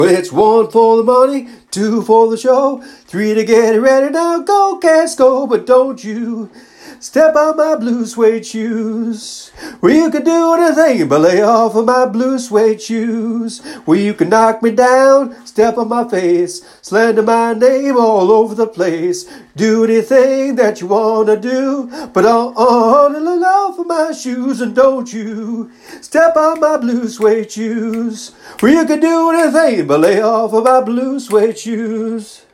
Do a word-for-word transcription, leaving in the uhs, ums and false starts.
It's one for the money, two for the show, three to get ready. Now go, cats, go, but don't you step on my blue suede shoes. Well, you can do anything but lay off of my blue suede shoes. Well, you can knock me down, step on my face, slander my name all over the place. Do anything that you want to do, but on, on and lay off of my shoes. And don't you step on my blue suede shoes. Well, you can do anything but lay off of my blue suede shoes.